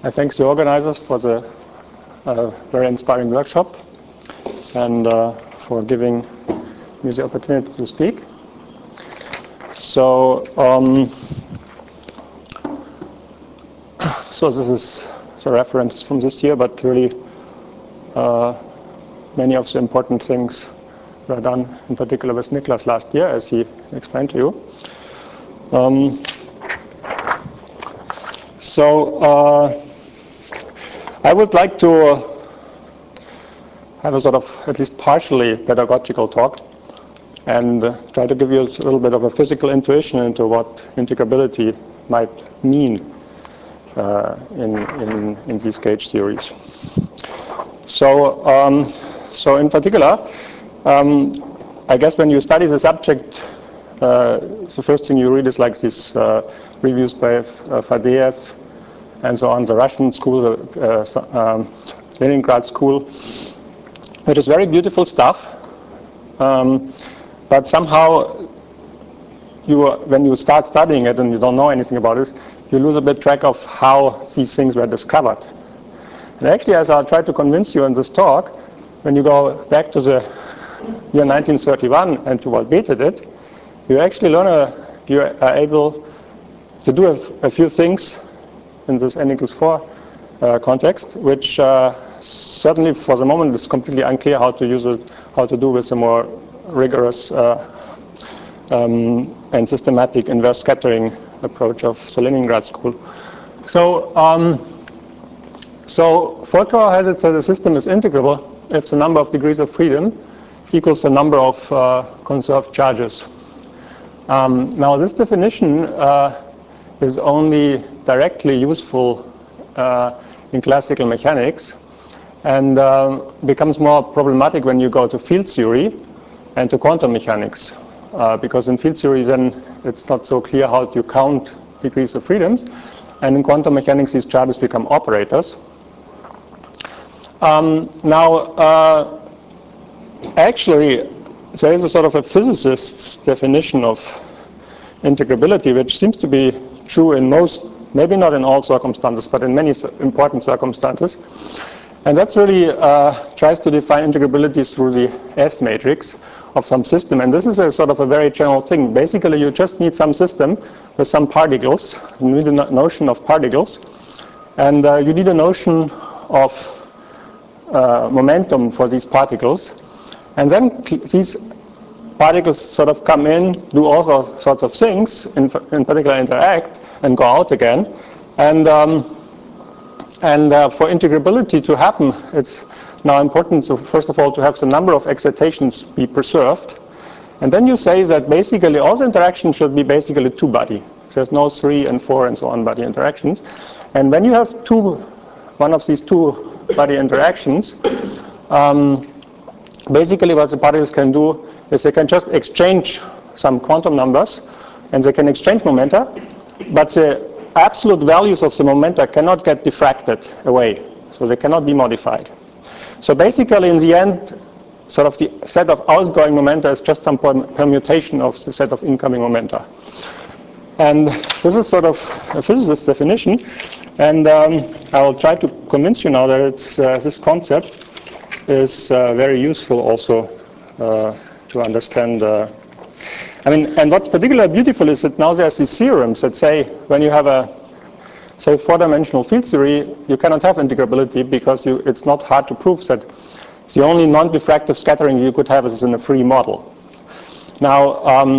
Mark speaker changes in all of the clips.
Speaker 1: I thank the organizers for the very inspiring workshop and for giving me the opportunity to speak. So, so this is the references from this year, but really many of the important things were done, in particular with Niklas last year, as he explained to you. I would like to have a sort of at least partially pedagogical talk and try to give you a little bit of a physical intuition into what integrability might mean in these gauge theories. So in particular, I guess when you study the subject, the first thing you read is like these reviews by Fadeev and so on, the Russian school, the Leningrad school, which is very beautiful stuff. But somehow, when you start studying it and you don't know anything about it, you lose a bit track of how these things were discovered. And actually, as I'll try to convince you in this talk, when you go back to the year 1931 and to what Bethe did, you actually you are able to do a few things in this n equals 4 context, which certainly for the moment is completely unclear how to use it, how to do with a more rigorous and systematic inverse scattering approach of the Leningrad school. So, Folklore has it that the system is integrable if the number of degrees of freedom equals the number of conserved charges. Now, this definition is only directly useful in classical mechanics and becomes more problematic when you go to field theory and to quantum mechanics. Because in field theory, then it's not so clear how to count degrees of freedoms. And in quantum mechanics, these charges become operators. Actually, there is a sort of a physicist's definition of integrability, which seems to be true in most, maybe not in all circumstances, but in many important circumstances. And that's really tries to define integrability through the S matrix of some system. And this is a sort of a very general thing. Basically, you just need some system with some particles. You need a notion of particles. And you need a notion of momentum for these particles. And then these particles sort of come in, do all sorts of things, in particular interact, and go out again. And for integrability to happen, it's now important, so first of all, to have the number of excitations be preserved. And then you say that basically all the interactions should be basically two-body. There's no 3 and 4 and so on body interactions. And when you have one of these two-body interactions, basically what the particles can do is they can just exchange some quantum numbers, and they can exchange momenta, but the absolute values of the momenta cannot get diffracted away, so they cannot be modified. So basically, in the end, sort of the set of outgoing momenta is just some permutation of the set of incoming momenta. And this is sort of a physicist's definition, and I will try to convince you now that it's, this concept is very useful also to understand. I mean, and what's particularly beautiful is that now there's these theorems that say when you have a, say, 4-dimensional field theory, you cannot have integrability because it's not hard to prove that the only non-diffractive scattering you could have is in a free model. Now,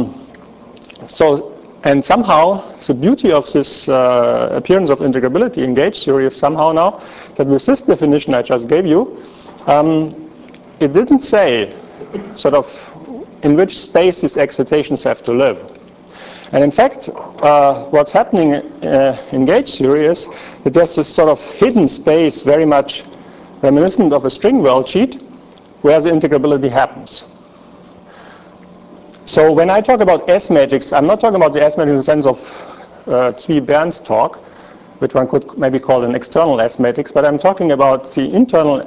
Speaker 1: and somehow the beauty of this appearance of integrability in gauge theory is somehow now that with this definition I just gave you, it didn't say sort of in which space these excitations have to live. And in fact, what's happening in gauge theory is that there's this sort of hidden space very much reminiscent of a string worldsheet where the integrability happens. So when I talk about S matrix, I'm not talking about the S matrix in the sense of Zvi Bern's talk, which one could maybe call an external S matrix, but I'm talking about the internal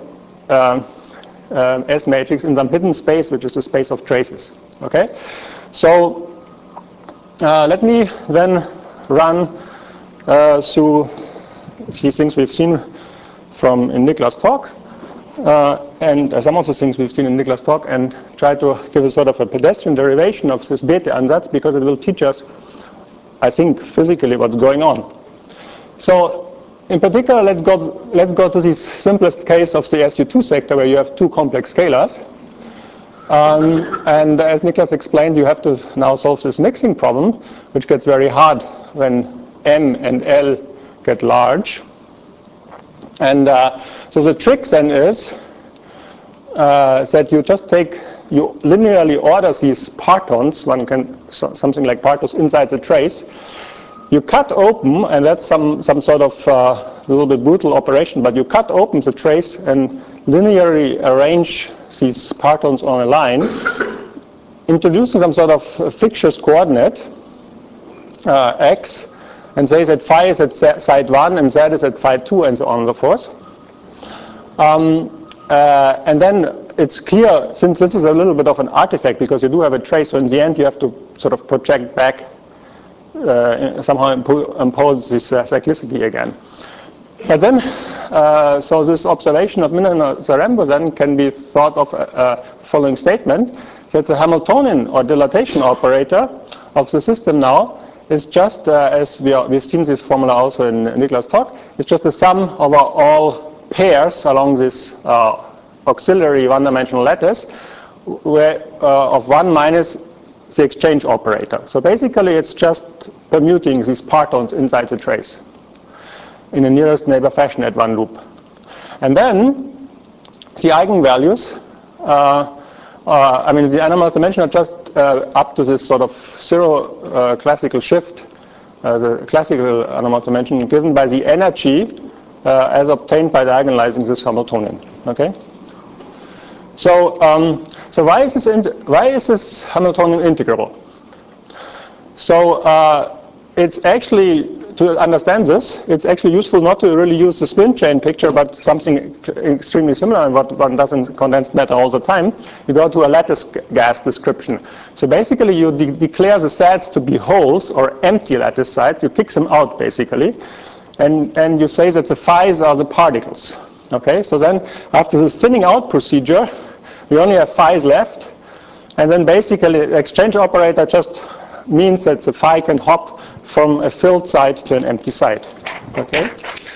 Speaker 1: S matrix in some hidden space, which is the space of traces. Okay? So let me then run through these things we've seen in Niklaus' talk, and some of the things we've seen in Niklaus' talk, and try to give a sort of a pedestrian derivation of this Bethe-Ansatz, because it will teach us, I think, physically what's going on. So in particular, let's go to this simplest case of the SU2 sector, where you have two complex scalars. And as Niklaus explained, you have to now solve this mixing problem, which gets very hard when M and L get large. And so the trick then is that you just you linearly order these partons, something like partons inside the trace. You cut open, and that's some sort of little bit brutal operation, but you cut open the trace and linearly arrange these partons on a line, introducing some sort of fictitious coordinate, x, and say that phi is at side 1 and z is at phi 2, and so on and so forth. And then it's clear, since this is a little bit of an artifact, because you do have a trace, so in the end you have to sort of project back, somehow impose this cyclicity again. But then, so this observation of Minor-Zaremba then can be thought of the following statement, that the Hamiltonian or dilatation operator of the system now is just, as we've seen this formula also in Niklaus' talk, it's just the sum over all pairs along this auxiliary one-dimensional lattice of 1 minus the exchange operator. So basically it's just permuting these partons inside the trace in a nearest neighbor fashion at one loop. And then the eigenvalues, I mean the anomalous dimension are just up to this sort of zero classical shift, the classical anomalous dimension given by the energy as obtained by diagonalizing this Hamiltonian. Okay. So so why is this Hamiltonian integrable? So it's actually, to understand this, it's actually useful not to really use the spin chain picture, but something extremely similar, and what one does in condensed matter all the time. You go to a lattice gas description. So basically you declare the sets to be holes or empty lattice sites. You kick them out basically, and you say that the phi's are the particles. Okay, so then after the thinning out procedure, we only have phi's left, and then basically the exchange operator just means that the phi can hop from a filled site to an empty site. Okay.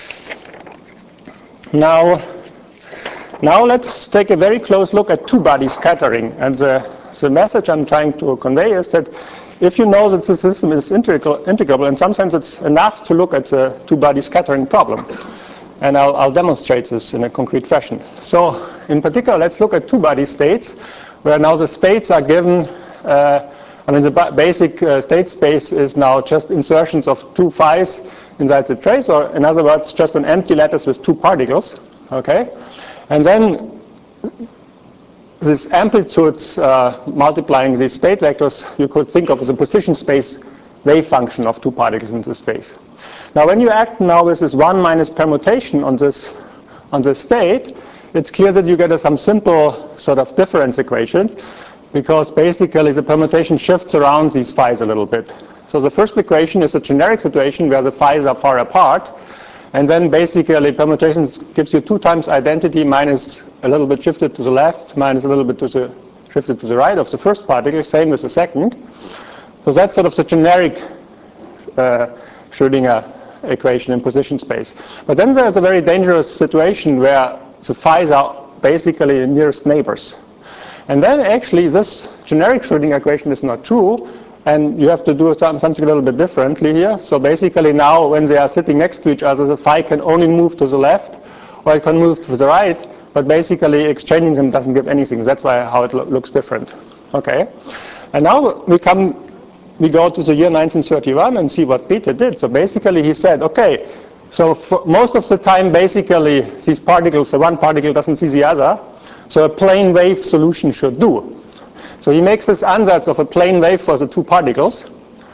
Speaker 1: Now let's take a very close look at two-body scattering, and the message I'm trying to convey is that if you know that the system is integrable, in some sense it's enough to look at the two-body scattering problem. And I'll demonstrate this in a concrete fashion. So in particular, let's look at two-body states, where now the states are given, I mean the basic state space is now just insertions of two phi's inside the trace, or in other words, just an empty lattice with two particles. Okay, and then these amplitudes multiplying these state vectors, you could think of as a position space wave function of two particles in this space. Now, when you act now with this 1 minus permutation on this state, it's clear that you get some simple sort of difference equation, because basically the permutation shifts around these phi's a little bit. So the first equation is a generic situation where the phi's are far apart, and then basically permutations gives you 2 times identity minus a little bit shifted to the left, minus a little bit shifted to the right of the first particle, same with the second. So that's sort of the generic Schrödinger equation in position space. But then there's a very dangerous situation where the phi's are basically nearest neighbors. And then actually this generic Schrödinger equation is not true, and you have to do something a little bit differently here. So basically now when they are sitting next to each other, the phi can only move to the left, or it can move to the right, but basically exchanging them doesn't give anything. That's how it looks different. Okay, and now we go to the year 1931 and see what Bethe did. So basically he said, okay, so for most of the time basically these particles, the one particle doesn't see the other, so a plane wave solution should do. So he makes this ansatz of a plane wave for the two particles,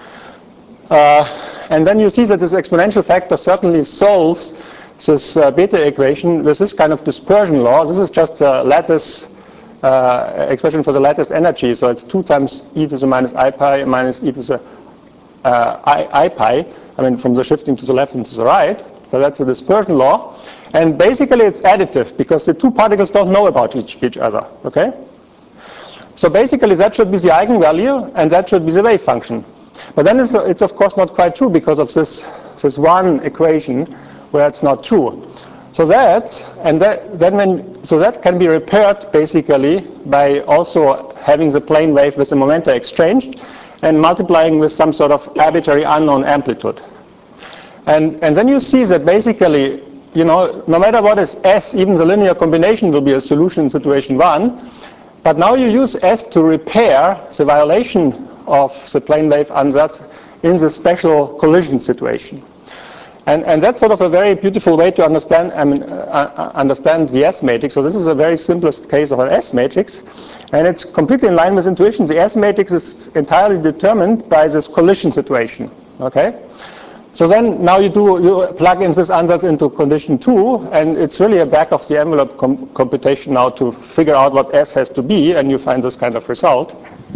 Speaker 1: and then you see that this exponential factor certainly solves this Bethe equation with this kind of dispersion law. This is just a lattice expression for the lattice energy, so it's 2 times e to the minus I pi minus e to the I pi, I mean from the shifting to the left and to the right. So that's the dispersion law. And basically it's additive because the two particles don't know about each other. Okay? So basically that should be the eigenvalue and that should be the wave function. But then it's of course not quite true because of this one equation where it's not true. So that can be repaired basically by also having the plane wave with the momenta exchanged and multiplying with some sort of arbitrary unknown amplitude. And then you see that basically, you know, no matter what is S, even the linear combination will be a solution in situation 1. But now you use S to repair the violation of the plane wave ansatz in the special collision situation. And that's sort of a very beautiful way to understand, understand the S matrix. So this is a very simplest case of an S matrix. And it's completely in line with intuition. The S matrix is entirely determined by this collision situation. Okay? So then now you plug in this ansatz into condition 2, and it's really a back of the envelope computation now to figure out what S has to be, and you find this kind of result.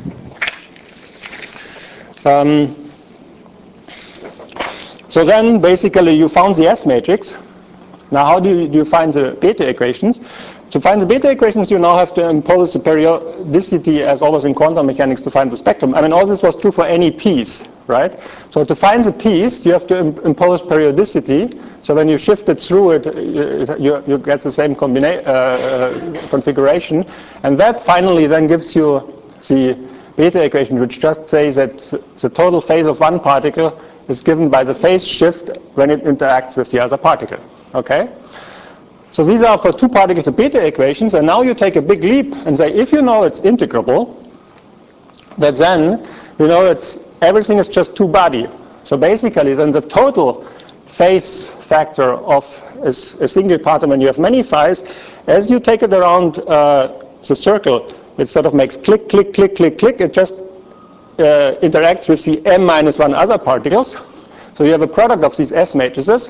Speaker 1: So then basically you found the S matrix. Now how do you find the beta equations? To find the beta equations, you now have to impose the periodicity, as always in quantum mechanics, to find the spectrum. I mean, all this was true for any piece, right? So to find the piece, you have to impose periodicity. So when you shift it through it, you get the same configuration. And that finally then gives you the beta equation, which just says that the total phase of one particle is given by the phase shift when it interacts with the other particle. Okay? So these are for two particles the beta equations, and now you take a big leap and say, if you know it's integrable, that then you know everything is just two body. So basically then the total phase factor of a single particle, when you have many phi's, as you take it around the circle, it sort of makes click, click, click, click, click. It just interacts with the m-1 other particles. So you have a product of these S matrices.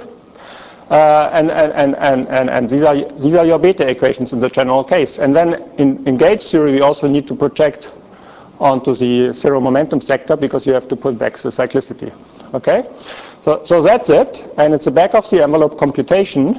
Speaker 1: And these are your beta equations in the general case. And then in gauge theory, we also need to project onto the zero momentum sector because you have to put back the cyclicity. Okay, so that's it, and it's a back of the envelope computation,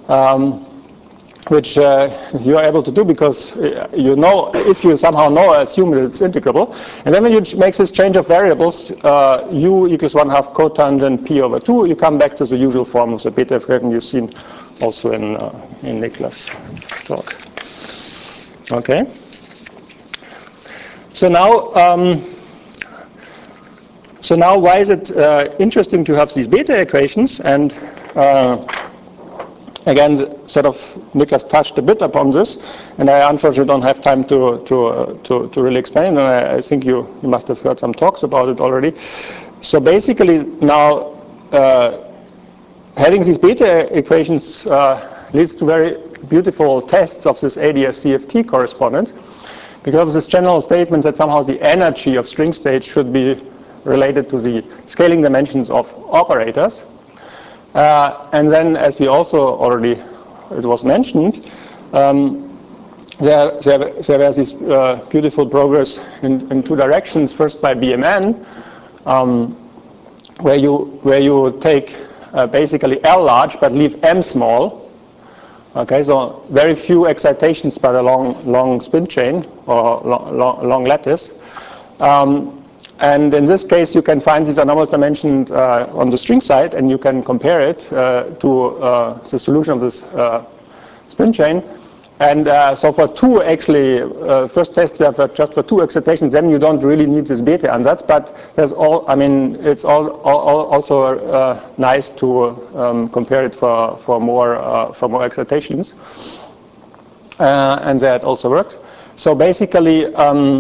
Speaker 1: which you are able to do because you know, if you somehow know or assume that it's integrable. And then when you make this change of variables, u equals 1/2 cotangent p over 2, you come back to the usual form of the beta equation you've seen also in Niklas' talk. Okay. So now why is it interesting to have these beta equations? And again, sort of Niklas touched a bit upon this, and I unfortunately don't have time to really explain it, and I think you must have heard some talks about it already. So basically now having these beta equations leads to very beautiful tests of this ADS-CFT correspondence, because of this general statement that somehow the energy of string state should be related to the scaling dimensions of operators. And then, as we also already, it was mentioned, there was this beautiful progress in two directions. First by BMN, where you take basically L large but leave M small. Okay, so very few excitations by a long spin chain or long lattice. And in this case, you can find these anomalous dimensions on the string side, and you can compare it to the solution of this spin chain. And so for two, actually, first test we have just for two excitations, then you don't really need this beta ansatz. But there's it's also nice to compare it for more excitations, and that also works. So basically.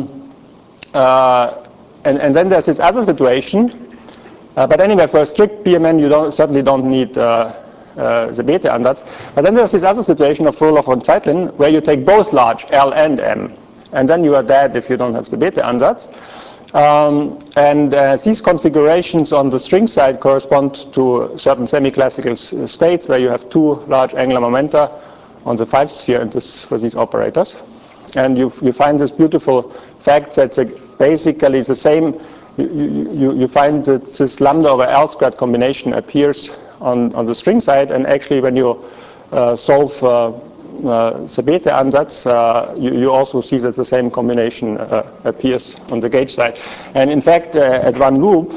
Speaker 1: And then there's this other situation, but anyway, for a strict BMN, you certainly don't need the beta ansatz. But then there's this other situation of Froelich von Zeitlin, where you take both large, L and M, and then you are dead if you don't have the beta ansatz. And these configurations on the string side correspond to certain semi-classical states where you have two large angular momenta on the 5 sphere and for these operators. And you find this beautiful fact that basically the same, you find that this lambda over L squared combination appears on the string side, and actually when you solve the beta ansatz, you also see that the same combination appears on the gauge side. And in fact, at one loop,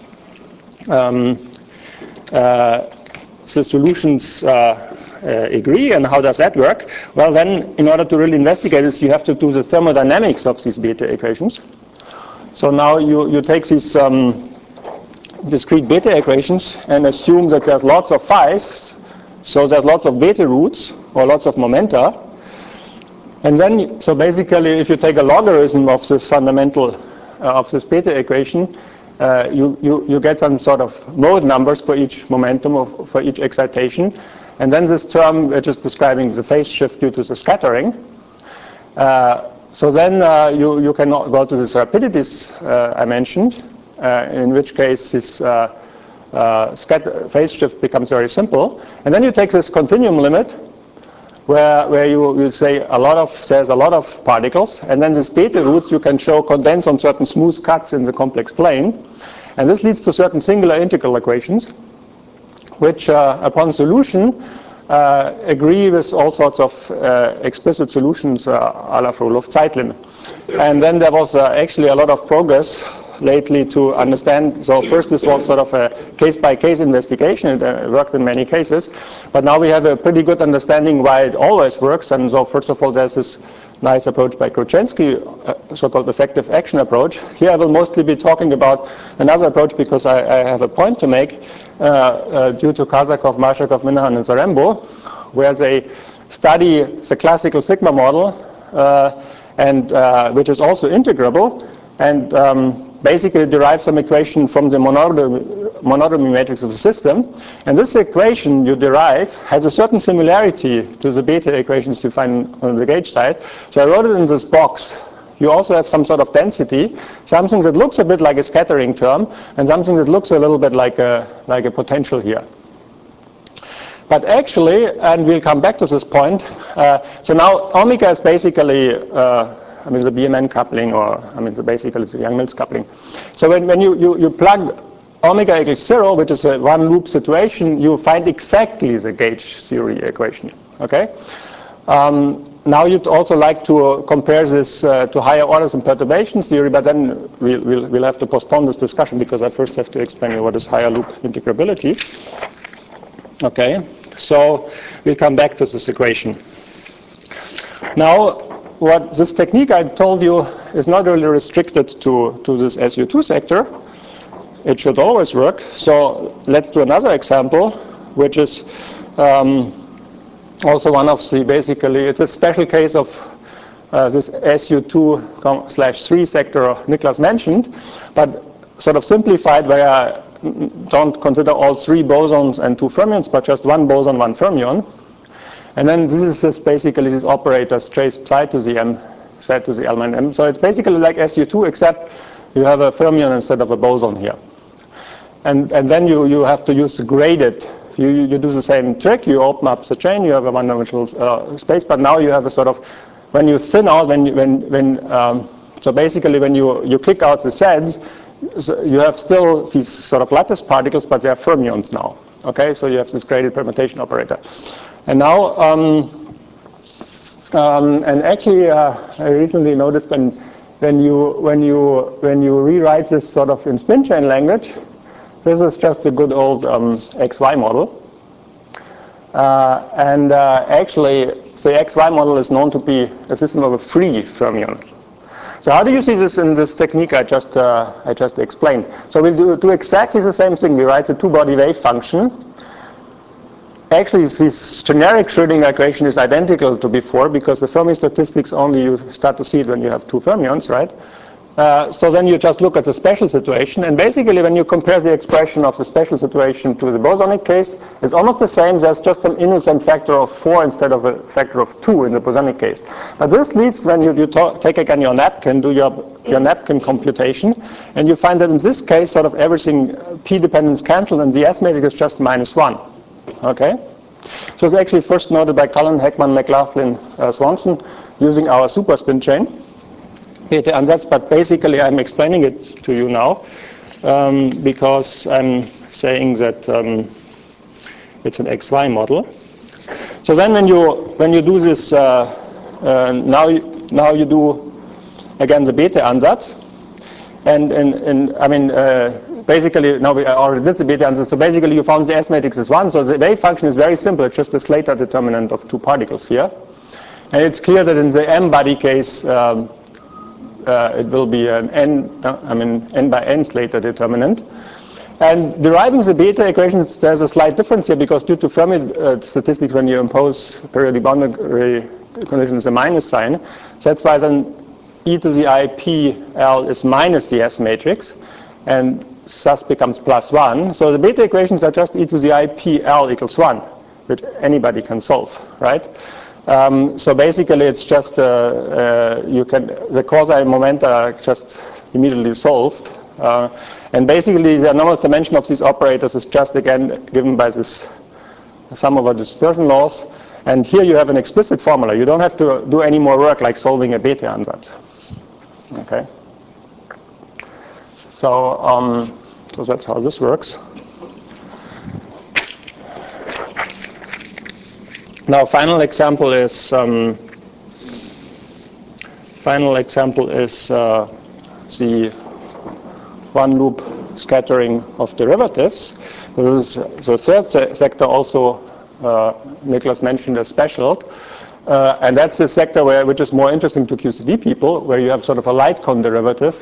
Speaker 1: the solutions agree. And how does that work? Well, then, in order to really investigate this, you have to do the thermodynamics of these beta equations. So now you take these discrete beta equations and assume that there's lots of phi's, so there's lots of beta roots or lots of momenta. And then, so basically, if you take a logarithm of this fundamental of this beta equation, you get some sort of mode numbers for each momentum or for each excitation. And then this term, which is describing the phase shift due to the scattering. So then you can go to this rapidities I mentioned, in which case this phase shift becomes very simple. And then you take this continuum limit, where you say there's a lot of particles, and then these beta roots you can show condense on certain smooth cuts in the complex plane. And this leads to certain singular integral equations, which upon solution agree with all sorts of explicit solutions a la Frohloff-Zeitlin. And then there was actually a lot of progress lately to understand. So first this was sort of a case-by-case investigation. It worked in many cases. But now we have a pretty good understanding why it always works. And so first of all, there's this nice approach by Kruczynski, so-called effective action approach. Here I will mostly be talking about another approach because I have a point to make due to Kazakov, Marshakov, Minahan, and Zarembo, where they study the classical sigma model, and which is also integrable, and basically derive some equation from the monodromy matrix of the system. And this equation you derive has a certain similarity to the beta equations you find on the gauge side. So I wrote it in this box. You also have some sort of density, something that looks a bit like a scattering term, and something that looks a little bit like a potential here. But actually, and we'll come back to this point, so now omega is basically the BMN coupling, or basically the Yang-Mills coupling. So when you plug omega equals 0, which is a one loop situation, you find exactly the gauge theory equation. Okay. Now you'd also like to compare this to higher orders in perturbation theory, but then we'll have to postpone this discussion because I first have to explain what is higher loop integrability. Okay. So we'll come back to this equation. Now, what this technique I told you is not really restricted to this SU2 sector. It should always work. So let's do another example, which is also one of the, basically, it's a special case of this SU2/3 sector Niklas mentioned, but sort of simplified where I don't consider all three bosons and two fermions, but just one boson, one fermion. And then this is basically this operator traced psi to the m, psi to the L minus m. So it's basically like SU2, except you have a fermion instead of a boson here. And then you have to use the graded. You do the same trick. You open up the chain. You have a one-dimensional space. But now you have a sort of, when you thin out, so basically when you kick out the sets, so you have still these sort of lattice particles, but they are fermions now. Okay, so you have this graded permutation operator. And now, and actually, I recently noticed when you rewrite this sort of in spin chain language, this is just a good old XY model. And actually, the XY model is known to be a system of a free fermion. So how do you see this in this technique I just explained? So we'll do exactly the same thing. We write the two-body wave function. Actually, this generic Schrödinger equation is identical to before because the Fermi statistics only you start to see it when you have two fermions, right? So then you just look at the special situation, and basically when you compare the expression of the special situation to the bosonic case, it's almost the same. There's just an innocent factor of 4 instead of a factor of 2 in the bosonic case. But this leads, when you take again your napkin, do your napkin computation, and you find that in this case, sort of everything p dependence cancelled, and the S matrix is just -1. Okay? So it's actually first noted by Cullen, Heckman, McLaughlin, Swanson, using our super spin chain. But basically I'm explaining it to you now because I'm saying that it's an XY model. So then when you do this, now you do again the beta ansatz, and I mean basically now we already did the beta ansatz. So basically you found the S matrix is 1. So the wave function is very simple. It's just a Slater determinant of 2 particles here, and it's clear that in the M-body case it will be an n by n Slater determinant. And deriving the beta equations, there's a slight difference here because due to Fermi statistics, when you impose periodic boundary conditions, a minus sign. So that's why then e to the I p L is minus the S matrix, and thus becomes plus 1. So the beta equations are just e to the I p L equals 1, which anybody can solve, right? So basically, it's just the quasi momenta are just immediately solved. And basically, the anomalous dimension of these operators is just, again, given by this sum over dispersion laws. And here you have an explicit formula. You don't have to do any more work like solving a beta ansatz. Okay. So, so that's how this works. Now, final example is the one-loop scattering of derivatives. This is the third sector also Nicholas mentioned as special. And that's the sector which is more interesting to QCD people, where you have sort of a light cone derivative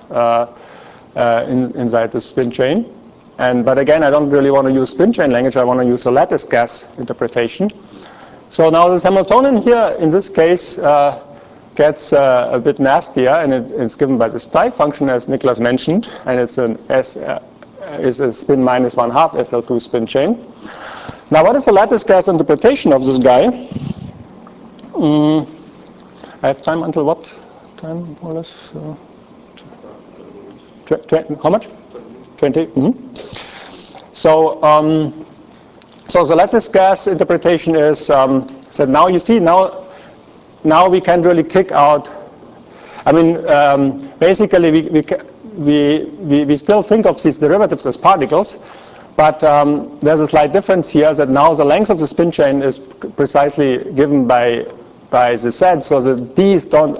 Speaker 1: inside the spin chain. But again, I don't really want to use spin chain language. I want to use a lattice gas interpretation. So now this Hamiltonian here, in this case, gets a bit nastier, and it's given by this pi function, as Nicholas mentioned, and it's is a spin minus 1/2 SL2 spin chain. Now, what is the lattice gas interpretation of this guy? I have time until what time, more or less? How much? 20? So, so the lattice gas interpretation is so now you see now we can really kick out. I mean, basically we still think of these derivatives as particles, but there's a slight difference here that now the length of the spin chain is precisely given by the Z, so that these don't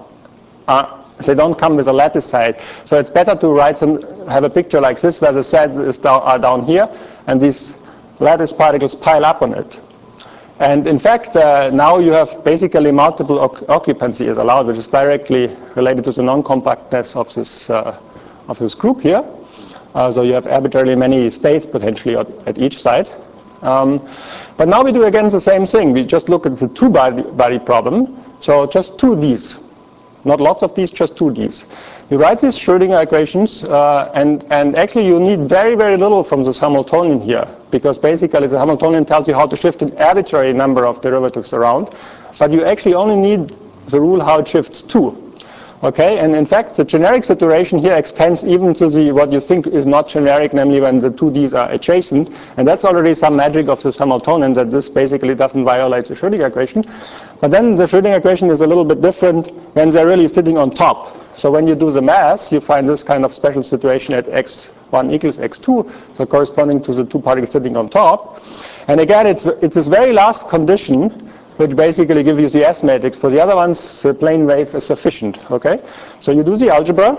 Speaker 1: come with a lattice side. So it's better to have a picture like this, where the Z's are down here, and these lattice particles pile up on it. And in fact, now you have basically multiple occupancy is allowed, which is directly related to the non-compactness of this group here. So you have arbitrarily many states potentially at each side. But now we do again the same thing. We just look at the two-body problem. So just 2Ds. Not lots of these, just 2Ds. You write these Schrödinger equations, and actually you need very, very little from this Hamiltonian here, because basically the Hamiltonian tells you how to shift an arbitrary number of derivatives around, but you actually only need the rule how it shifts 2. Okay, and in fact the generic saturation here extends even to what you think is not generic, namely when the 2Ds are adjacent, and that's already some magic of this Hamiltonian, that this basically doesn't violate the Schrödinger equation. But then the Schrödinger equation is a little bit different when they're really sitting on top. So when you do the math, you find this kind of special situation at x1 equals x2, so corresponding to the two particles sitting on top. And again, it's this very last condition which basically gives you the S matrix. For the other ones, the plane wave is sufficient. Okay, so you do the algebra,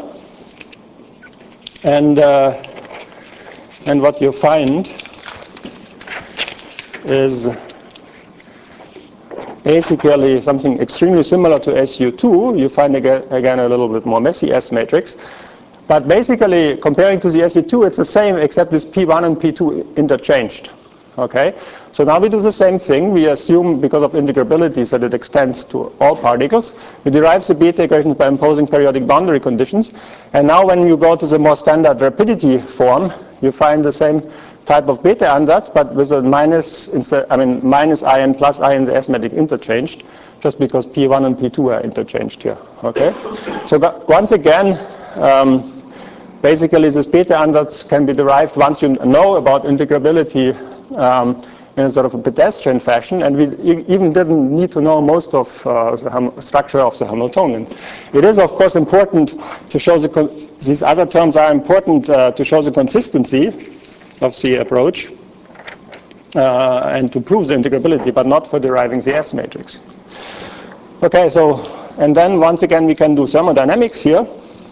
Speaker 1: and what you find is basically something extremely similar to SU2. You find again a little bit more messy S matrix, but basically comparing to the SU2, it's the same except with P1 and P2 interchanged. Okay, so now we do the same thing. We assume, because of integrabilities, that it extends to all particles. We derive the beta equations by imposing periodic boundary conditions. And now when you go to the more standard rapidity form, you find the same type of beta ansatz, but with a minus instead. I mean, minus I and plus I in the S matrix interchanged, just because P1 and P2 are interchanged here. Okay, so once again, basically this beta ansatz can be derived once you know about integrability in a sort of a pedestrian fashion, and we even didn't need to know most of the structure of the Hamiltonian. It is, of course, important to show these other terms are important to show the consistency of the approach. and to prove the integrability, but not for deriving the S matrix. Okay, so, and then once again we can do thermodynamics here.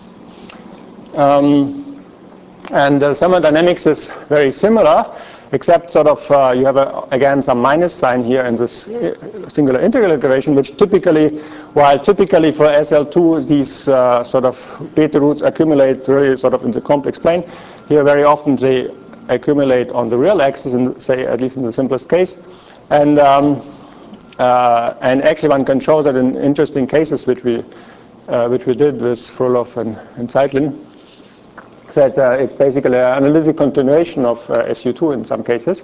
Speaker 1: And thermodynamics is very similar, except sort of you have again some minus sign here in this singular integral equation, which typically, while typically for SL2 these sort of beta roots accumulate really sort of in the complex plane, here very often they accumulate on the real axis, in, say at least in the simplest case, and actually one can show that in interesting cases which we did with Frolov and Zeitlin, that it's basically an analytic continuation of SU2 in some cases.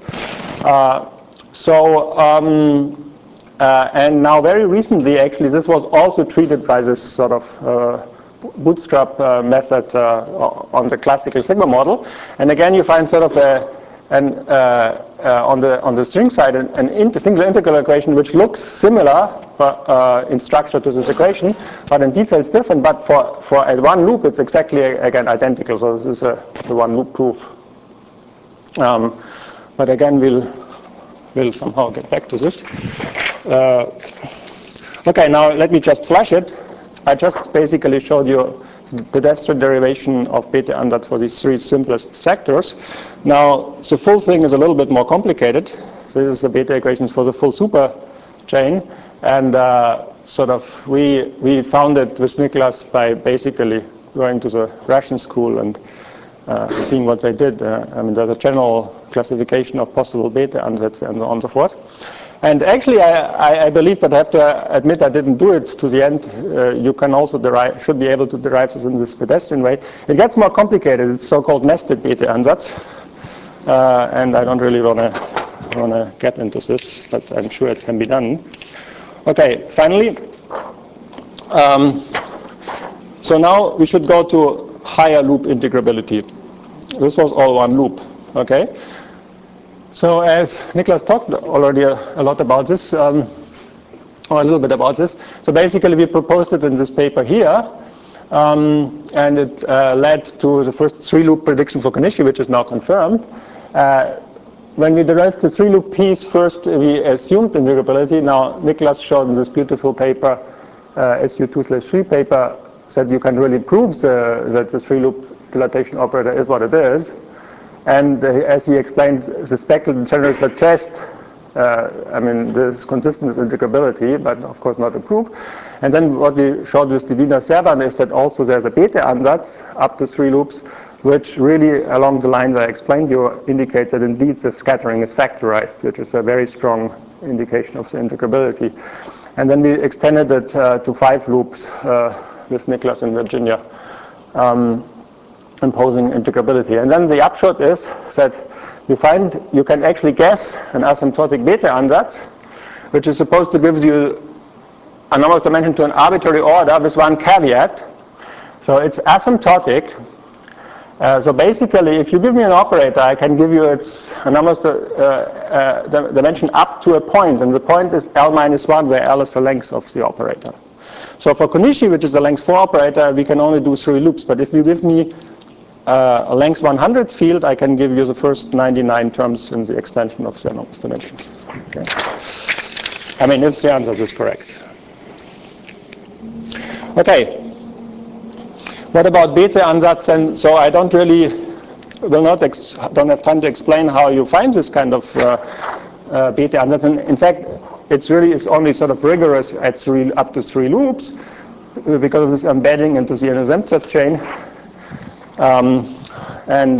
Speaker 1: And now very recently, actually, this was also treated by this sort of bootstrap method on the classical sigma model. And again, you find sort of on the string side an single integral equation which looks similar in structure to this equation, but in detail it's different. But for a one loop, it's exactly again identical. So this is the one loop proof. But again, we'll somehow get back to this. Okay, now let me just flash it. I just basically showed you the pedestrian derivation of beta ansatz for these three simplest sectors. Now, the full thing is a little bit more complicated. So this is the beta equations for the full super chain. And sort of we found it with Niklas by basically going to the Russian school and seeing what they did. I mean, there's a general classification of possible beta ansatz and so on and so forth. And actually, I believe, but I have to admit I didn't do it to the end. You can also should be able to derive this in this pedestrian way. It gets more complicated. It's so-called nested beta ansatz. And I don't really want to get into this, but I'm sure it can be done. Okay, finally. So now we should go to higher loop integrability. This was all one loop, okay? So as Niklas talked already a lot about this, or a little bit about this, so basically we proposed it in this paper here, and it led to the first three-loop prediction for Konishi, which is now confirmed. When we derived the three-loop piece, first we assumed integrability. Now Niklas showed in this beautiful paper, SU2/3 paper, that you can really prove that the three-loop dilatation operator is what it is. And as he explained, the speculum in general suggests, I mean, this is consistent with integrability, but of course not a proof. And then what we showed with Divina Serban is that also there's a beta ansatz up to three loops, which really, along the lines I explained you, indicates that indeed the scattering is factorized, which is a very strong indication of the integrability. And then we extended it to 5 loops with Niklas in Virginia. Imposing integrability. And then the upshot is that you find you can actually guess an asymptotic beta ansatz, which is supposed to give you a anomalous dimension to an arbitrary order with one caveat. So it's asymptotic. So basically, if you give me an operator, I can give you its anomalous dimension up to a point, and the point is L minus 1, where L is the length of the operator. So for Konishi, which is the length 4 operator, we can only do 3 loops. But if you give me a length 100 field, I can give you the first 99 terms in the extension of the anomalous dimension. Okay. I mean, if the answer is correct. Okay. What about beta ansatz? And so I don't have time to explain how you find this kind of beta ansatz. And in fact, it's only sort of rigorous at up to 3 loops because of this embedding into the Inozemtsev chain. And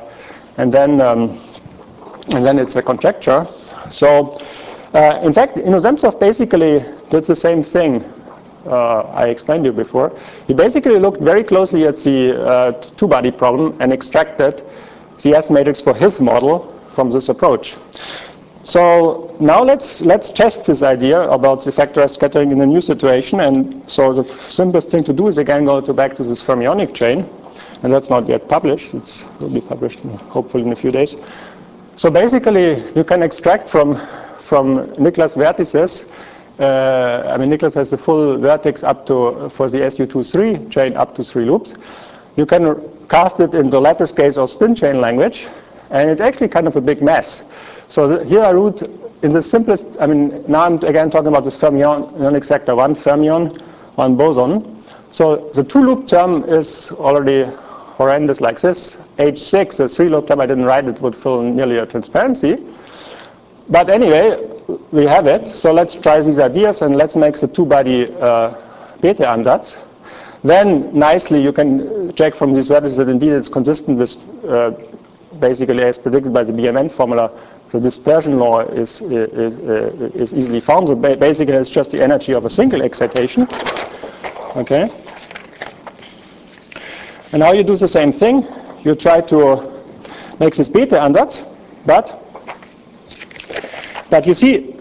Speaker 1: then it's a conjecture. So, in fact, Inozemtsev basically did the same thing I explained to you before. He basically looked very closely at the two-body problem and extracted the S matrix for his model from this approach. So now let's test this idea about the factorized scattering in a new situation. And so the simplest thing to do is again go back to this fermionic chain. And that's not yet published. It will be published hopefully in a few days. So basically, you can extract from Niklas vertices. I mean, Niklas has the full vertex up to, for the SU2/3 chain, up to 3 loops. You can cast it in the lattice case or spin chain language, and it's actually kind of a big mess. So here I root in the simplest, I mean, now I'm again talking about this fermionic sector, one fermion, one boson. So the two-loop term is already horrendous like this. H6, the three-loop term, I didn't write it, would fill nearly a transparency. But anyway, we have it. So let's try these ideas and let's make the two-body beta ansatz. Then nicely you can check from these vertices that indeed it's consistent with basically as predicted by the BMN formula. The dispersion law is easily found. So basically it's just the energy of a single excitation. Okay. And now you do the same thing. You try to make this beta ansatz, but you see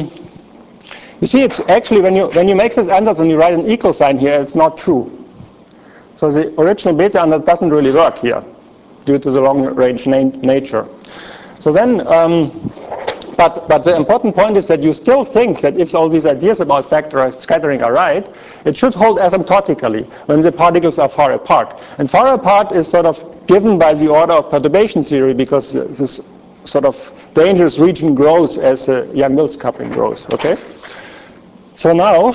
Speaker 1: it's actually when you make this ansatz and you write an equal sign here, it's not true. So the original beta ansatz doesn't really work here due to the long-range nature. So then, but the important point is that you still think that if all these ideas about factorized scattering are right, it should hold asymptotically when the particles are far apart. And far apart is sort of given by the order of perturbation theory, because this sort of dangerous region grows as Young-Mills coupling grows. Okay. So now,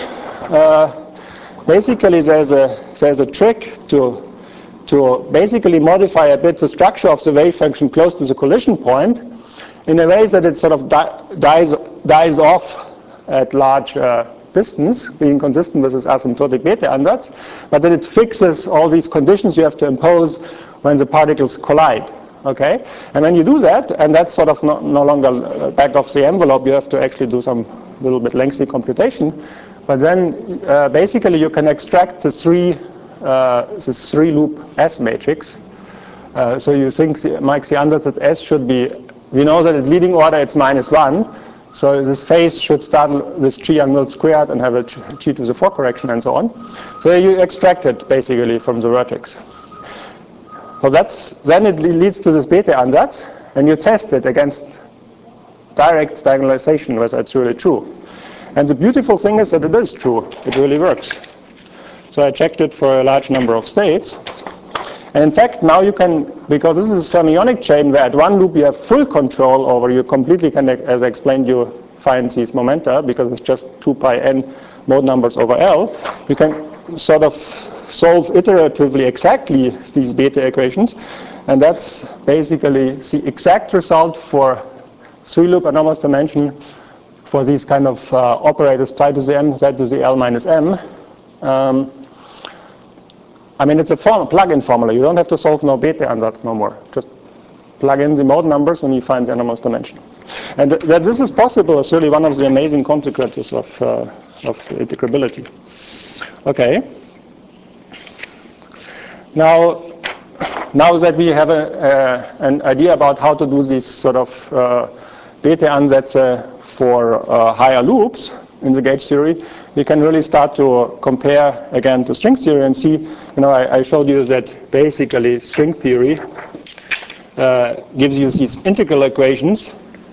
Speaker 1: basically, there's a trick to basically modify a bit the structure of the wave function close to the collision point, in a way that it sort of dies off at large distance, being consistent with this asymptotic beta ansatz, but that it fixes all these conditions you have to impose when the particles collide. Okay, and when you do that, and that's sort of no longer back of the envelope, you have to actually do some little bit lengthy computation. But then basically you can extract this three-loop S matrix. So you think the ansatz that S should be, we know that at leading order it's -1. So this phase should start with G Young-Mills squared and have a G to the 4 correction and so on. So you extract it basically from the vertex. So then it leads to this beta ansatz, and you test it against direct diagonalization, whether it's really true. And the beautiful thing is that it is true. It really works. So I checked it for a large number of states. And in fact, now you can, because this is a fermionic chain where at one loop you have full control over, you completely can, as I explained, you find these momenta, because it's just 2 pi n mode numbers over L. You can sort of solve iteratively exactly these beta equations. And that's basically the exact result for three-loop anomalous dimension for these kind of operators, pi to the m, z to the L minus m. I mean, it's a plug-in formula. You don't have to solve no beta ansatz no more. Just plug in the mode numbers and you find the anomalous dimension. And that this is possible is really one of the amazing consequences of integrability. Okay. Now that we have an idea about how to do these sort of beta ansätze for higher loops in the gauge theory, we can really start to compare again to string theory and see, I showed you that basically string theory gives you these integral equations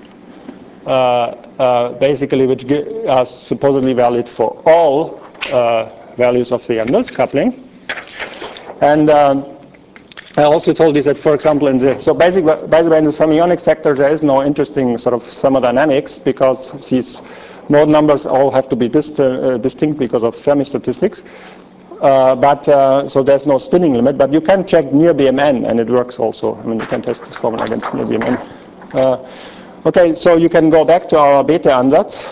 Speaker 1: basically which are supposedly valid for all values of the Young-Mills coupling. And I also told you that, for example, by the way, in the fermionic sector, there is no interesting sort of thermodynamics, because these mode numbers all have to be distinct because of Fermi statistics. So there's no spinning limit, but you can check near BMN, and it works also. I mean, you can test this formula against near BMN. Okay, so you can go back to our beta ansatz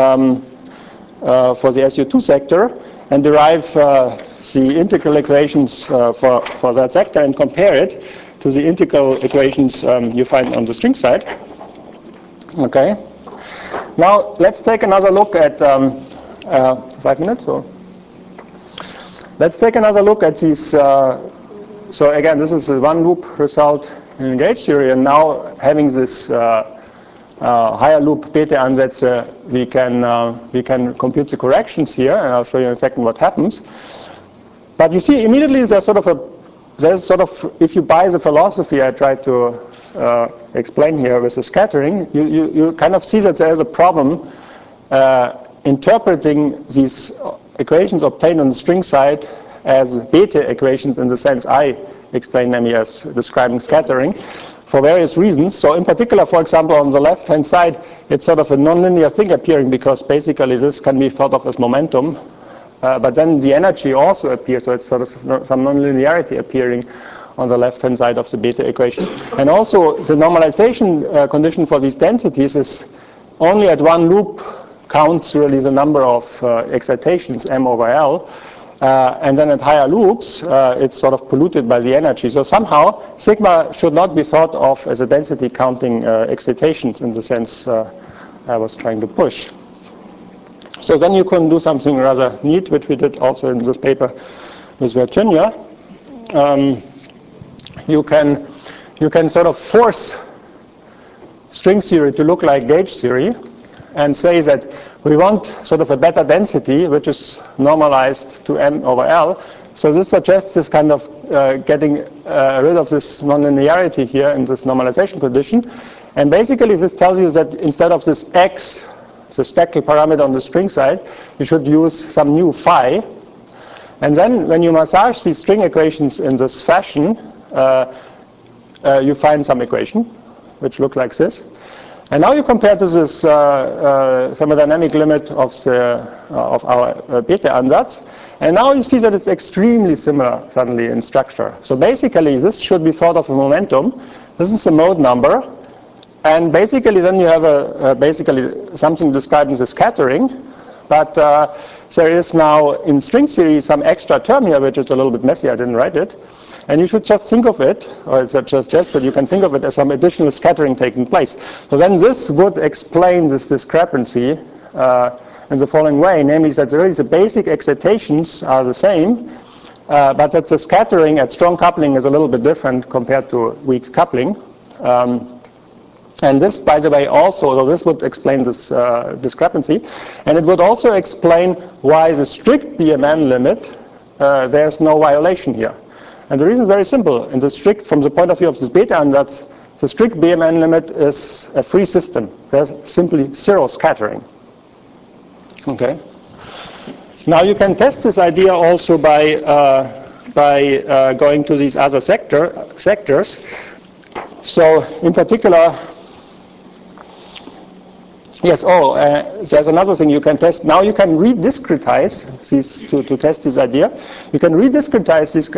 Speaker 1: for the SU2 sector and derive the integral equations for that sector and compare it to the integral equations you find on the string side. Okay. Now let's take another look at 5 minutes. Or let's take another look at these. So again, this is a one-loop result in gauge theory, and now having this higher loop beta ansätze, we can compute the corrections here, and I'll show you in a second what happens. But you see, immediately there's sort of if you buy the philosophy I tried to explain here with the scattering, you kind of see that there is a problem interpreting these equations obtained on the string side as beta equations in the sense I explained them here as describing scattering. for various reasons. So in particular, for example, on the left-hand side, it's sort of a nonlinear thing appearing because basically this can be thought of as momentum. But then the energy also appears, so it's sort of some nonlinearity appearing on the left-hand side of the beta equation. And also the normalization condition for these densities is only at one loop counts really the number of excitations, m over L. And then at higher loops, it's sort of polluted by the energy. So somehow, sigma should not be thought of as a density counting excitations in the sense I was trying to push. So then you can do something rather neat, which we did also in this paper with Virginia. You can sort of force string theory to look like gauge theory and say that we want sort of a better density, which is normalized to m over L. So this suggests this kind of getting rid of this nonlinearity here in this normalization condition. And basically this tells you that instead of this x, the spectral parameter on the string side, you should use some new phi. And then when you massage these string equations in this fashion, you find some equation which looks like this. And now you compare to this thermodynamic limit of our beta ansatz, and now you see that it's extremely similar suddenly in structure. So basically this should be thought of a momentum. This is a mode number, and basically then you have basically something described as a scattering, but there is now in string theory some extra term here which is a little bit messy, I didn't write it. And you should just think of it, or it's just suggested you can think of it as some additional scattering taking place. So then this would explain this discrepancy in the following way, namely that really the basic excitations are the same, but that the scattering at strong coupling is a little bit different compared to weak coupling. And this, by the way, also, so this would explain this discrepancy, and it would also explain why the strict BMN limit, there's no violation here. And the reason is very simple. In the strict, from the point of view of this beta ansatz, the strict BMN limit is a free system. There's simply zero scattering. Okay. Now you can test this idea also by going to these other sectors. So in particular, yes, there's another thing you can test. Now you can rediscretize these, to test this idea. You can rediscretize these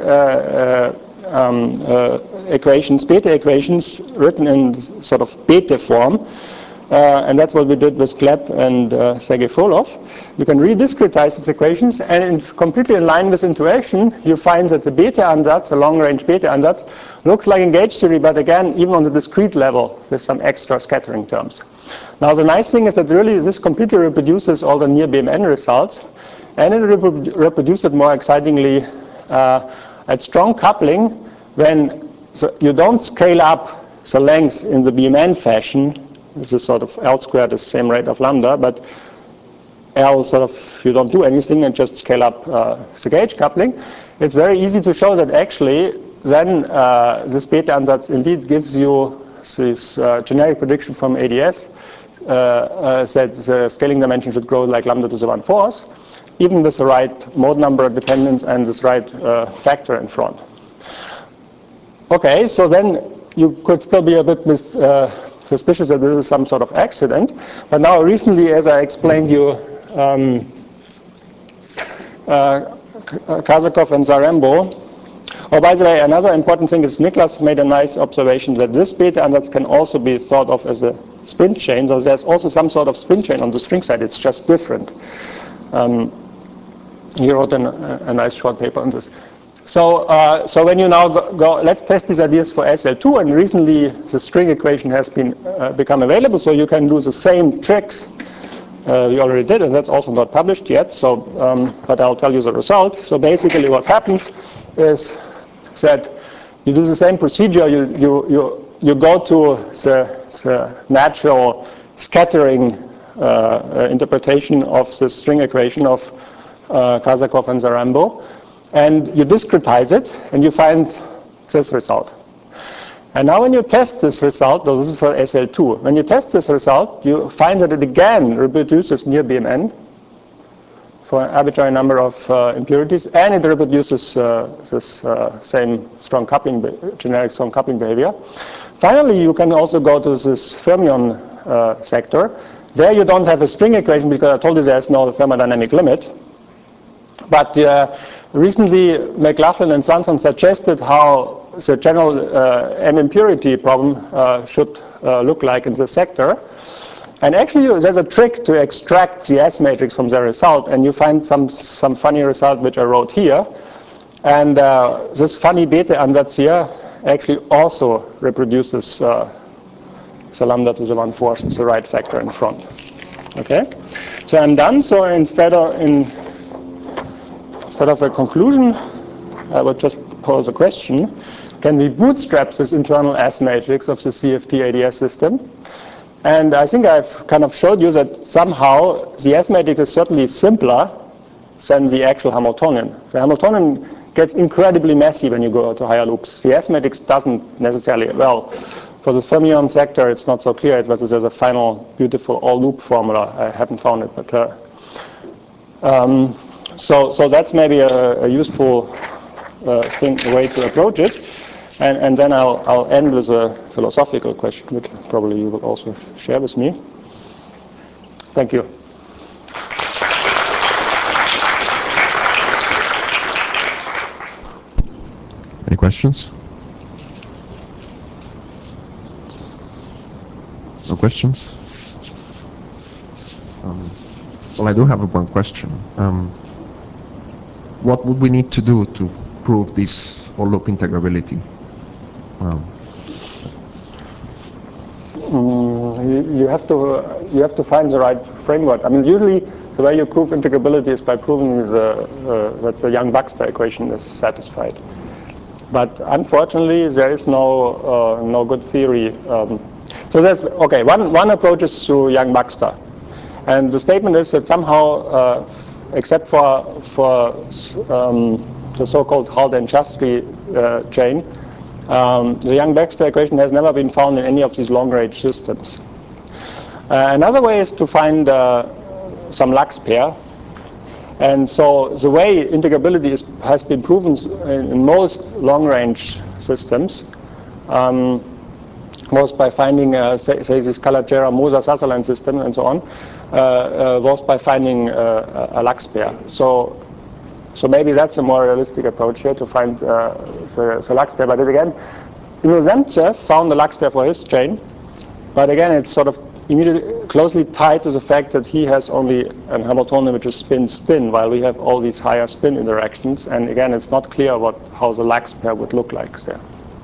Speaker 1: equations, beta equations, written in sort of beta form. And that's what we did with Klepp and Sergei Frolov. You can rediscretize these equations, and completely in line with intuition, you find that the beta ansatz, the long-range beta ansatz, looks like in gauge theory, but again, even on the discrete level, with some extra scattering terms. Now, the nice thing is that really this completely reproduces all the near BMN results, and it reproduces more excitingly at strong coupling when you don't scale up the length in the BMN fashion. This is sort of L squared is the same rate of lambda, but L sort of, you don't do anything and just scale up the gauge coupling. It's very easy to show that actually then this beta ansatz indeed gives you this generic prediction from ADS that the scaling dimension should grow like lambda to the 1/4, even with the right mode number dependence and this right factor in front. Okay, so then you could still be a bit suspicious that this is some sort of accident. But now recently, as I explained you, Kazakov and Zarembo. Oh, by the way, another important thing is Niklas made a nice observation that this beta ansatz can also be thought of as a spin chain. So there's also some sort of spin chain on the string side. It's just different. He wrote a nice short paper on this. So, so when you now go, let's test these ideas for SL2, and recently the string equation has become available, so you can do the same tricks we already did, and that's also not published yet. So, but I'll tell you the result. So basically, what happens is that you do the same procedure. You go to the natural scattering interpretation of the string equation of Kazakov and Zarembo. And you discretize it, and you find this result. And now when you test this result, this is for SL2, when you test this result, you find that it again reproduces near BMN for an arbitrary number of impurities, and it reproduces this same strong coupling, generic strong coupling behavior Finally, you can also go to this fermion sector. There you don't have a string equation because I told you there's no thermodynamic limit. But recently, McLaughlin and Swanson suggested how the general M impurity problem should look like in this sector. And actually, there's a trick to extract the S matrix from the result, and you find some funny result which I wrote here. And this funny beta ansatz here actually also reproduces the lambda to the 1/4 with the right factor in front. Okay, so I'm done. So instead of a conclusion, I would just pose a question: can we bootstrap this internal S matrix of the CFT ADS system? And I think I've kind of showed you that somehow the S matrix is certainly simpler than the actual Hamiltonian. The Hamiltonian gets incredibly messy when you go to higher loops. The S matrix doesn't necessarily. Well, for the fermion sector, it's not so clear whether there's a final beautiful all-loop formula. I haven't found it, but so that's maybe a useful way to approach it. And then I'll end with a philosophical question, which probably you will also share with me. Thank you.
Speaker 2: Any questions? No questions? Well, I do have one question. What would we need to do to prove this all-loop integrability?
Speaker 1: You have to find the right framework. I mean, usually the way you prove integrability is by proving that the Young-Baxter equation is satisfied. But unfortunately, there is no good theory. So there's one approach is through Young-Baxter, and the statement is that somehow, except for the so-called Haldane-Shastri chain, the Young-Baxter equation has never been found in any of these long-range systems. Another way is to find some Lux pair. And so the way integrability has been proven in most long-range systems was by finding, say this Calagera-Moser-Sutherland system and so on, was by finding a Lux pair. So maybe that's a more realistic approach here to find the Lux pair. But again, Inozemtsev found the Lux pair for his chain. But again, it's sort of immediately closely tied to the fact that he has only an Hamiltonian which is spin-spin, while we have all these higher spin interactions. And again, it's not clear how the Lux pair would look like there.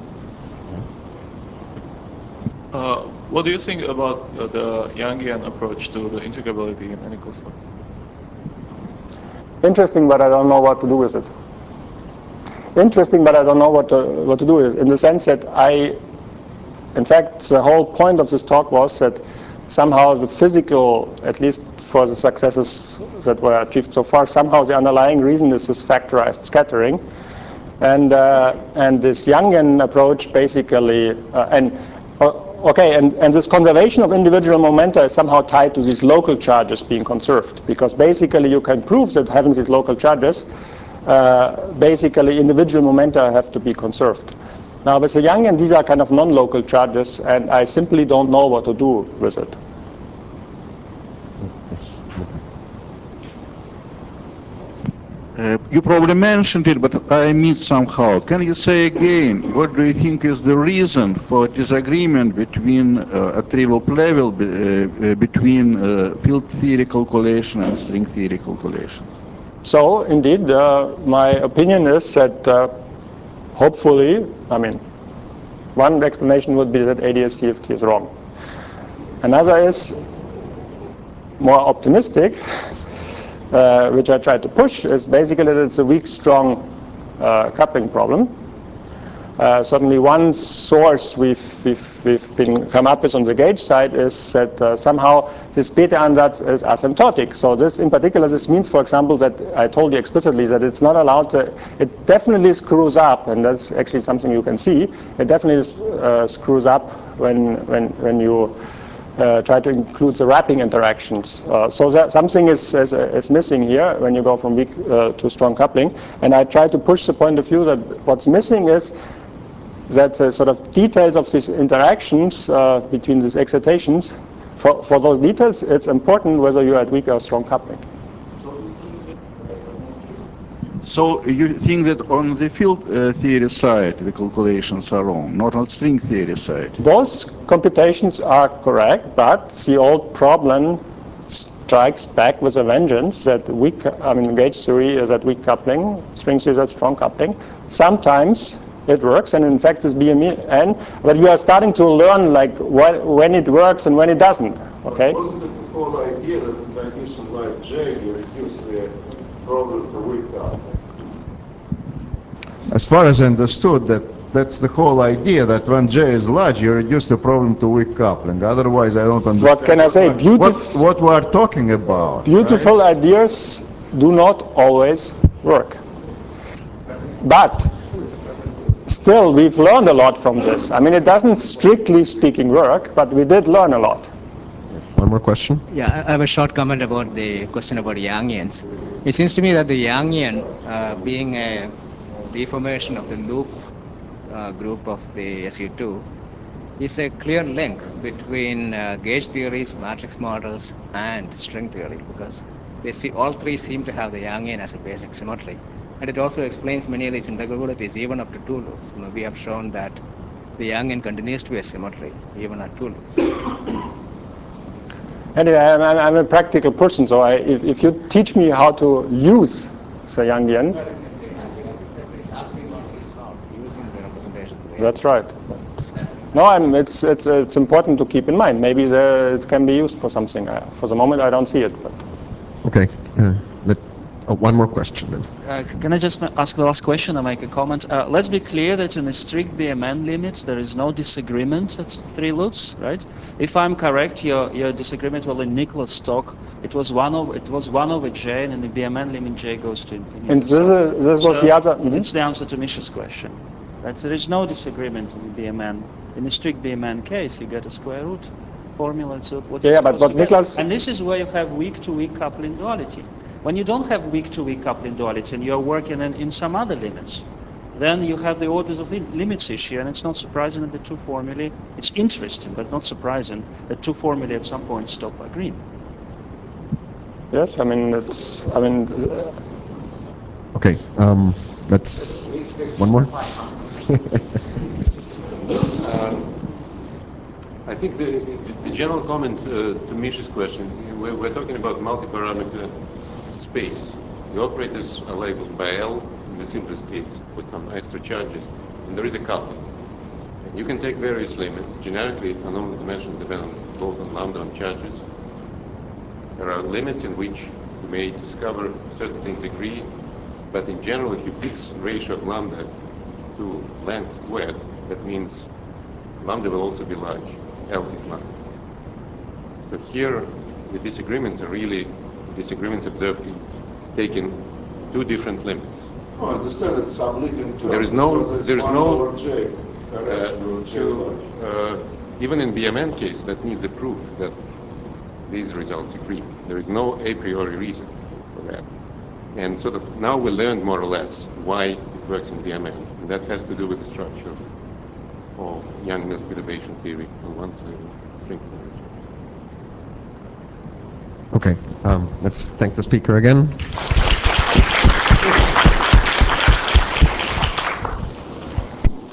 Speaker 3: What do you think about the Youngian approach to the integrability in N=1?
Speaker 1: Interesting, but I don't know what to do with it. Interesting, but I don't know what to do with it, in the sense that in fact, the whole point of this talk was that somehow the physical, at least for the successes that were achieved so far, somehow the underlying reason is this factorized scattering. And this Youngian approach basically, and this conservation of individual momenta is somehow tied to these local charges being conserved, because basically you can prove that having these local charges, basically individual momenta have to be conserved. Now with the Youngian, these are kind of non-local charges, and I simply don't know what to do with it.
Speaker 4: You probably mentioned it, but I missed somehow. Can you say again, what do you think is the reason for disagreement between at triloop level between field theory calculation and string theory calculation?
Speaker 1: So indeed, my opinion is that hopefully, I mean, one explanation would be that ADS-CFT is wrong. Another is more optimistic, which I tried to push, is basically that it's a weak-strong coupling problem. Certainly one source we've come up with on the gauge side is that somehow this beta ansatz is asymptotic. So this in particular, this means, for example, that I told you explicitly that it's not allowed to, it definitely screws up, and that's actually something you can see. It definitely screws up when you try to include the wrapping interactions. So that something is missing here when you go from weak to strong coupling. And I try to push the point of view that what's missing is that the sort of details of these interactions between these excitations, for those details, it's important whether you are at weak or strong coupling.
Speaker 4: So you think that on the field theory side, the calculations are wrong, not on string theory side?
Speaker 1: Both computations are correct, but the old problem strikes back with a vengeance that gauge theory is at weak coupling, string theory is at strong coupling. Sometimes it works, and in fact, this BMN, but you are starting to learn like when it works and when it doesn't. Okay.
Speaker 5: Wasn't it the whole idea that in condition like J, you reduce the problem to weak coupling?
Speaker 2: As far as I understood, that's the whole idea, that when J is large, you reduce the problem to weak coupling. Otherwise, I don't understand.
Speaker 1: What can I say?
Speaker 2: What we are talking about.
Speaker 1: Beautiful ideas do not always work. But still, we've learned a lot from this. I mean, it doesn't strictly speaking work, but we did learn a lot.
Speaker 2: One more question?
Speaker 6: Yeah, I have a short comment about the question about Yangians. It seems to me that the Yangian, being a deformation of the loop group of the SU2, is a clear link between gauge theories, matrix models, and string theory, because all three seem to have the Yangian as a basic symmetry. And it also explains many of these integrabilities, even up to 2 loops. We have shown that the Yangian continues to be a symmetry, even at 2 loops.
Speaker 1: Anyway, I'm a practical person, so if you teach me how to use the Yangian, that's right. No, it's important to keep in mind. Maybe it can be used for something. For the moment, I don't see it. But.
Speaker 2: Okay. One more question then.
Speaker 7: Can I just ask the last question and make a comment? Let's be clear that in a strict BMN limit, there is no disagreement at 3 loops, right? If I'm correct, your disagreement in Nicholas' talk, it was 1 over J, and in the BMN limit, J goes to infinity.
Speaker 1: And this was the other.
Speaker 7: It's the answer to Misha's question. Right? There is no disagreement in the BMN. In a strict BMN case, you get a square root formula. So
Speaker 1: but Nicholas.
Speaker 7: And this is where you have weak-to-weak coupling duality. When you don't have weak-to-weak coupling duality and you're working in some other limits, then you have the orders of limits issue, and it's not surprising that the 2 formulae, it's interesting but not surprising that 2 formulae at some point stop agreeing.
Speaker 1: Yes,
Speaker 2: Okay, let's, one more?
Speaker 5: I think the general comment to Misha's question, we're talking about multi-parameter space. The operators are labeled by L in the simplest case with some extra charges, and there is a coupling. You can take various limits. Generically, unknown dimensions depend both on lambda and charges. There are limits in which you may discover certain things agree, but in general, if you fix ratio of lambda to length squared, that means lambda will also be large. L is large. So here, the disagreements are really disagreements observed in taking 2 different limits.
Speaker 8: Oh, I understand it's sublinking term.
Speaker 5: There is no
Speaker 8: J.
Speaker 5: Even in BMN case, that needs a proof that these results agree. There is no a priori reason for that. And sort of now we learned more or less why it works in BMN. And that has to do with the structure of Yang-Mills perturbation theory on one side and string theory.
Speaker 2: Okay, let's thank the speaker again.